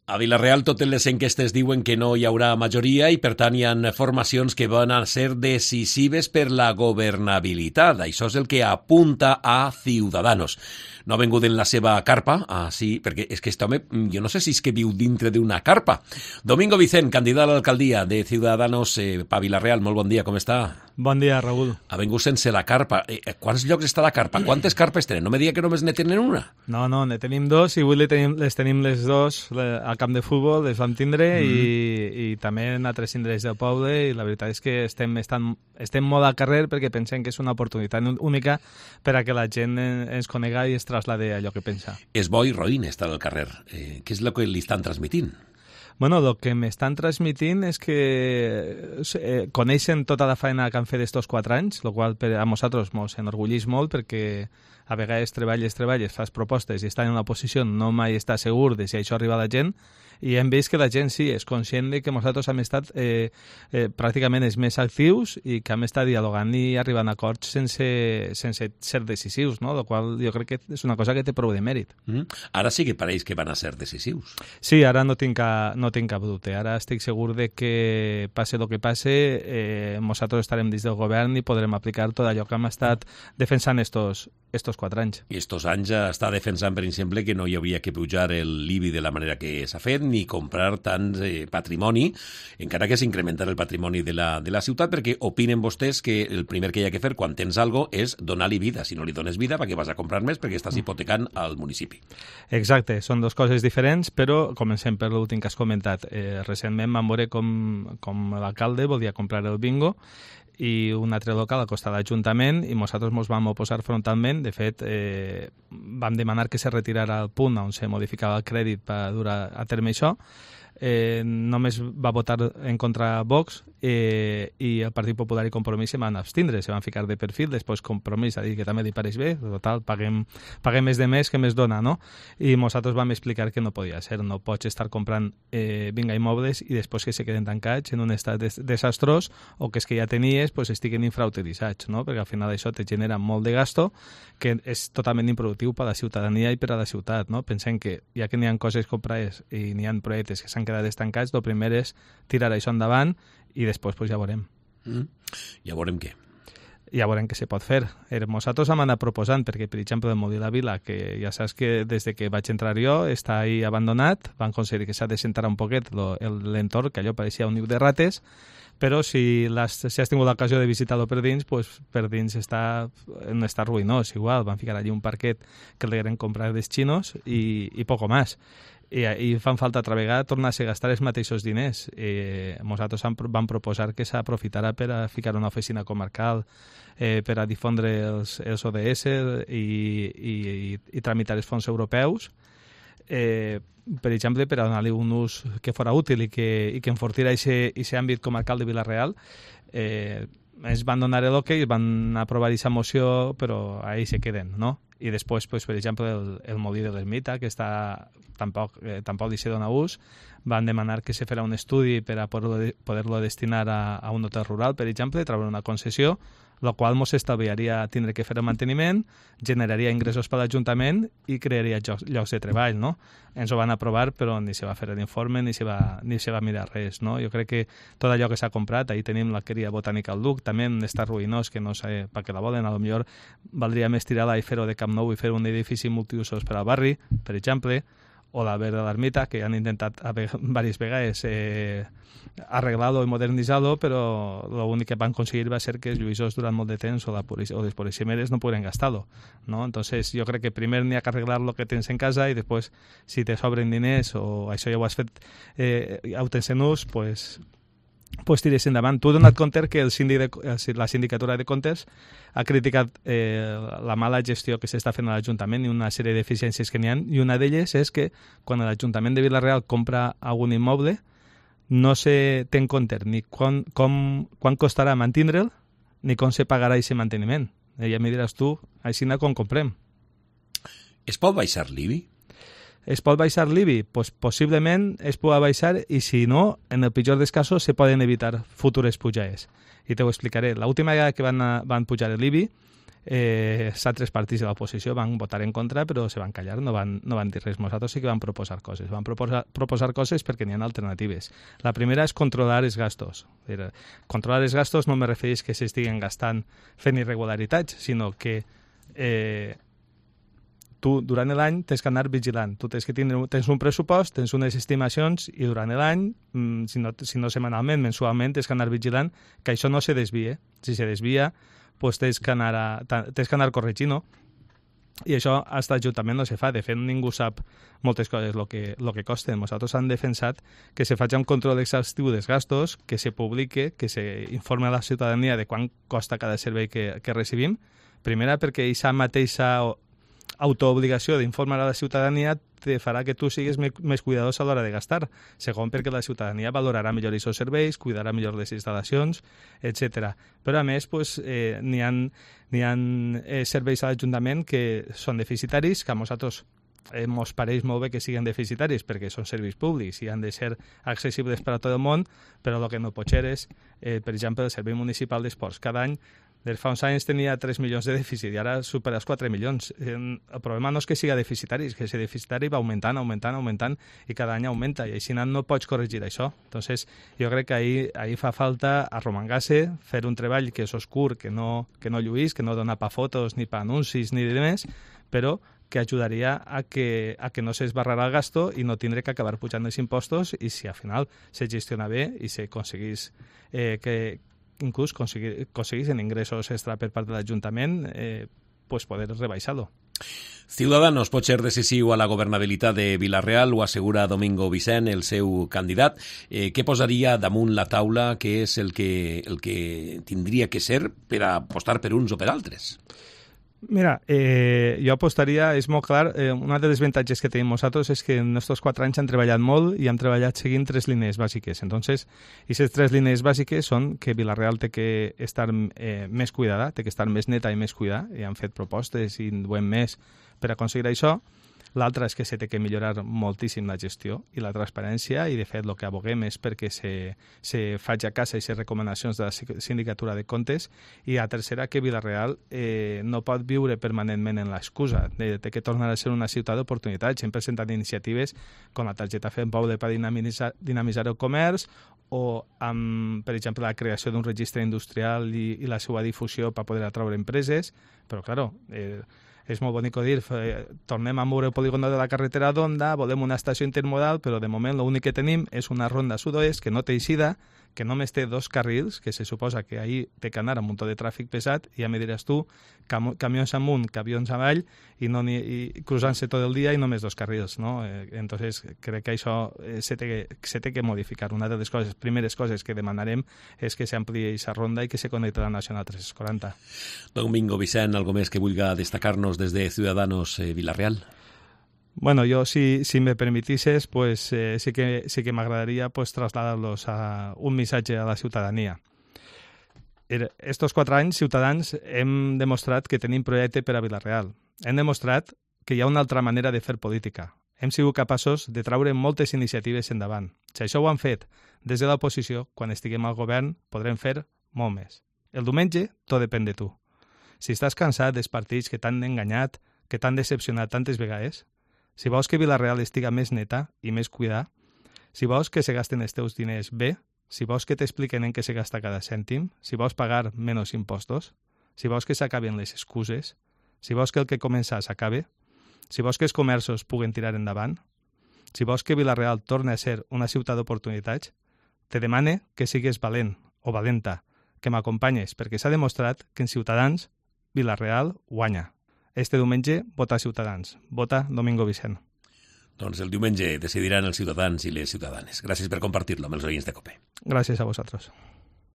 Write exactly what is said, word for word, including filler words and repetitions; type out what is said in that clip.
A Vila-real totes les enquestes diuen que no hi haurà majoria i per tant hi ha formacions que van a ser decisives per la governabilitat. Això és el que apunta a Ciudadanos. No ha vengut en la seva carpa, ah, sí, perquè és que este home, jo no sé si és que viu dintre d'una carpa. Domingo Vicent, candidat a l'alcaldia de Ciudadanos eh, pa Vila-real, molt bon dia, com està? Bon dia, Raül. Ha vengut sense la carpa. Eh, quants llocs està la carpa? Quantes carpes tenen? No me diga que només ne tenen una. No, no, ne tenim dos i avui les tenim, les tenim les dos al camp de futbol, les vam tindre mm. i, i també en altres indrets del poble i la veritat és que estem, estem, estem molt al carrer perquè pensem que és una oportunitat única per a que la gent ens conega i es traslade allò que pensa. És bo i roïn estar al carrer. Eh, què és el que li estan transmitint? Bueno, el que m'estan transmitint és que eh, coneixen tota la feina que han fet estos quatre anys, el qual per a nosaltres ens enorgullís molt perquè a vegades treballes, treballes, fas propostes i estar en una posició no mai està segur de si això arriba a la gent i hem vist que la gent sí, és conscient de que nosaltres hem estat eh, eh, pràcticament els més actius i que hem estat dialogant i arribant a acords sense, sense ser decisius, no? El qual jo crec que és una cosa que té prou de mèrit. Mm. Ara sí que pareix que van a ser decisius. Sí, ara no tinc, a, no tinc cap dubte. Ara estic segur de que passe el que passe, eh, nosaltres estarem dins del govern i podrem aplicar tot allò que hem estat defensant estos, estos quatre anys. I estos anys està defensant, per exemple, que no hi hauria que pujar l'I B I de la manera que s'ha fet ni comprar tant eh, patrimoni, encara que s'incrementar el patrimoni de la, de la ciutat, perquè opinen vostès que el primer que hi ha que fer quan tens algo és donar-li vida. Si no li dones vida, perquè vas a comprar més, perquè estàs hipotecant al municipi. Exacte, són dues coses diferents, però comencem per l'últim que has comentat. Eh, recentment vam veure com, com l'alcalde volia comprar el bingo i un altre local al costat de l'Ajuntament i nosaltres ens vam oposar frontalment. De fet, eh, vam demanar que se retirara el punt on se modificava el crèdit per dur a terme això. Eh, només va votar en contra Vox eh, i el Partit Popular i Compromís se van abstindre, se van ficar de perfil, després Compromís ha dit que també li pareix bé, total, paguem, paguem més de més que més dona, no? I nosaltres vam explicar que no podia ser, no pots estar comprant eh, vinga immobles i després que se queden tancats en un estat des desastrós o que és que ja tenies pues, estiguen infrautilitzats, no? Perquè al final això te genera molt de gasto que és totalment improductiu per a la ciutadania i per a la ciutat, no? Pensem que ja que n'hi ha coses comprades i n'hi ha projectes que s'han quedat estancats, el primer és tirar això endavant i després pues, ja veurem. Mm. Ja veurem què. Ja veurem què se pot fer. Nosaltres hem anat proposant, perquè, per exemple, el Molí de la Vila, que ja saps que des de que vaig entrar jo està ahí abandonat, van considerar que s'ha de centrar un poquet l'entorn, que allò pareixia un niu de rates, però si, has, si has tingut l'ocasió de visitar-lo per dins, pues, per dins està en estat ruïnós, igual. Van ficar allí un parquet que l'eren comprar dels xinos i, i poco més. I, i fan falta altra vegada tornar a gastar els mateixos diners. Eh, nosaltres vam proposar que s'aprofitara per a ficar una oficina comarcal eh, per a difondre els, els O D S i, i, i, i tramitar els fons europeus, eh, per exemple, per a donar-li un ús que fora útil i que, i que enfortira aquest àmbit comarcal de Vila-real. Eh, ens van donar l'ok, van aprovar aquesta moció, però ahí se queden, no? I després, pues, per exemple, el, el molí de l'Ermita, que està, tampoc, eh, tampoc li se dona ús, van demanar que se farà un estudi per a poder-lo poder destinar a, a un hotel rural, per exemple, treure una concessió, el qual ens estalviaria tindre que fer el manteniment, generaria ingressos per l'Ajuntament i crearia llocs, llocs de treball, no? Ens ho van aprovar, però ni se va fer l'informe ni, se va, ni se va mirar res, no? Jo crec que tot allò que s'ha comprat, ahir tenim l'Alqueria Botànica al Duc, també està ruïnós, que no sé per què la volen, a lo millor valdria més tirar-la i fer-ho de Camp Nou i fer un edifici multiusos per al barri, per exemple, o la Verda de l'Ermita, que han intentat diverses vegades eh, arreglar-lo i modernitzar-lo, però l'únic que van aconseguir va ser que els lluïssors durant molt de temps o, la o les poliximeres no poden gastar-lo, ¿no? Entonces jo crec que primer n'hi ha que arreglar lo que tens en casa i després, si te sobren diners o això ja ho has fet, eh, ja ho tens en ús, pues, pues tires endavant. Tu has donat compte que el síndic de, la sindicatura de comptes ha criticat eh, la mala gestió que s'està fent a l'Ajuntament i una sèrie d'eficiències que n'hi ha, i una d'elles és que quan l'Ajuntament de Vila-real compra algun immoble no se té en compte ni quan, com, quan costarà mantindre'l ni com se pagarà aquest manteniment. I ja m'hi diràs tu, així com comprem. Es pot baixar l'I B I? Es pot baixar l'I B I? Pues possiblement es pot baixar i si no, en el pitjor dels casos se poden evitar futures pujades. I te ho explicaré. L'última vegada que van, van pujar l'I B I eh, els altres partits de l'oposició van votar en contra, però se van callar, no van, no van dir res. Nosaltres sí que van proposar coses. Van proposar, proposar coses perquè n'hi ha alternatives. La primera és controlar els gastos. Dir, controlar els gastos no me refereix que s'estiguen gastant fent irregularitats, sinó que eh, tu durant l'any tens que anar vigilant. Tu tens que tindre, tens un pressupost, tens unes estimacions i durant l'any, si no, si no setmanalment, mensualment, tens que anar vigilant que això no se desvie. Si se desvia, pues tens que anar, a, tens que anar corregint-ho. I això als l'Ajuntament no se fa. De fet, ningú sap moltes coses el que, lo que costen. Nosaltres han defensat que se faci un control exhaustiu dels gastos, que se publique, que se informe a la ciutadania de quant costa cada servei que, que recibim. Primera, perquè aquesta mateixa autoobligació d'informar a la ciutadania te farà que tu siguis més cuidadós a l'hora de gastar. Segon, perquè la ciutadania valorarà millor aquests serveis, cuidarà millor les instal·lacions, etcètera. Però, a més, pues, eh, n'hi ha, n'hi ha eh, serveis a l'Ajuntament que són deficitaris, que a nosaltres eh, mos pareix molt bé que siguin deficitaris perquè són serveis públics i han de ser accessibles per a tot el món, però el que no pot ser és, eh, per exemple, el Servei Municipal d'Esports. Cada any des fa uns anys tenia tres milions de dèficit i ara supera els quatre milions. El problema no és que siga deficitari, és que aquest deficitari va augmentant, augmentant, augmentant i cada any augmenta i així no pots corregir això. Entonces, jo crec que ahí, ahí fa falta arromangar-se, fer un treball que és oscur, que no, que no lluís, que no dona pa fotos ni pa anuncis ni demés, però que ajudaria a que, a que no s'esbarrarà el gasto i no tindre que acabar pujant els impostos i si al final se gestiona bé i se aconseguís eh, que inclús aconseguissin ingressos extra per part de l'Ajuntament, eh, pues poder rebaixar-lo. Ciudadanos pot ser decisiu a la governabilitat de Vila-real, ho assegura Domingo Vicent, el seu candidat. Eh, què posaria damunt la taula, que és el que, el que tindria que ser per a apostar per uns o per altres? Mira, eh, jo apostaria, és molt clar, eh, una de les avantatges que tenim nosaltres és que en aquests quatre anys han treballat molt i han treballat seguint tres línies bàsiques. Entonces, aquestes tres línies bàsiques són que Vila-real té que estar eh, més cuidada, té que estar més neta i més cuidada, i han fet propostes i duem més per aconseguir això. L'altra és que se té que millorar moltíssim la gestió i la transparència i, de fet, el que aboguem és perquè se, se faci a casa aquestes recomanacions de la Sindicatura de Comptes. I la tercera, que Vila-real eh, no pot viure permanentment en l'excusa de, de que tornar a ser una ciutat d'oportunitats. Hem presentat iniciatives com la targeta Fem Poble per dinamitzar, dinamitzar el comerç o, amb, per exemple, la creació d'un registre industrial i, i la seva difusió per poder atraure empreses. Però, clar, eh, és molt bonic dir, eh, tornem a moure el polígon de la carretera d'Onda, volem una estació intermodal, però de moment l'únic que tenim és una ronda sud-oest que no té eixida, que només té dos carrils, que se suposa que ahir té que anar amb un munt de tràfic pesat, i ja me diràs tu, cam camions amunt, camions avall, i, no ni, i cruzant-se tot el dia i només dos carrils, no? Eh, entonces, crec que això eh, se, té, se té que modificar. Una de les coses, primeres coses que demanarem és que s'ampliï aquesta ronda i que se connecti a la Nacional tres quaranta. Domingo Vicent, algo més que vulga destacar-nos des de Ciudadanos eh, Vila-real? Bueno, yo si, si me permitieses, pues eh, sí que, sí que m'agradaria pues, trasladar-los a un missatge a la ciutadania. Estos quatre anys, Ciutadans, hem demostrat que tenim projecte per a Vila-real. Hem demostrat que hi ha una altra manera de fer política. Hem sigut capaços de traure moltes iniciatives endavant. Si això ho han fet des de l'oposició, quan estiguem al govern, podrem fer molt més. El diumenge, tot depèn de tu. Si estàs cansat dels partits que t'han enganyat, que t'han decepcionat tantes vegades, si vols que Vila-real estiga més neta i més cuidada, si vols que se gasten els teus diners bé, si vols que t'expliquen en què se gasta cada cèntim, si vols pagar menys impostos, si vols que s'acaben les excuses, si vols que el que comença s'acabe, si vols que els comerços puguen tirar endavant, si vols que Vila-real torni a ser una ciutat d'oportunitats, te demane que sigues valent o valenta, que m'acompanyes, perquè s'ha demostrat que en Ciutadans Vila-real guanya. Este diumenge vota Ciutadans, vota Domingo Vicent. Doncs el diumenge decidiran els ciutadans i les ciutadanes. Gràcies per compartir-lo amb els oients de COPE. Gràcies a vosaltres.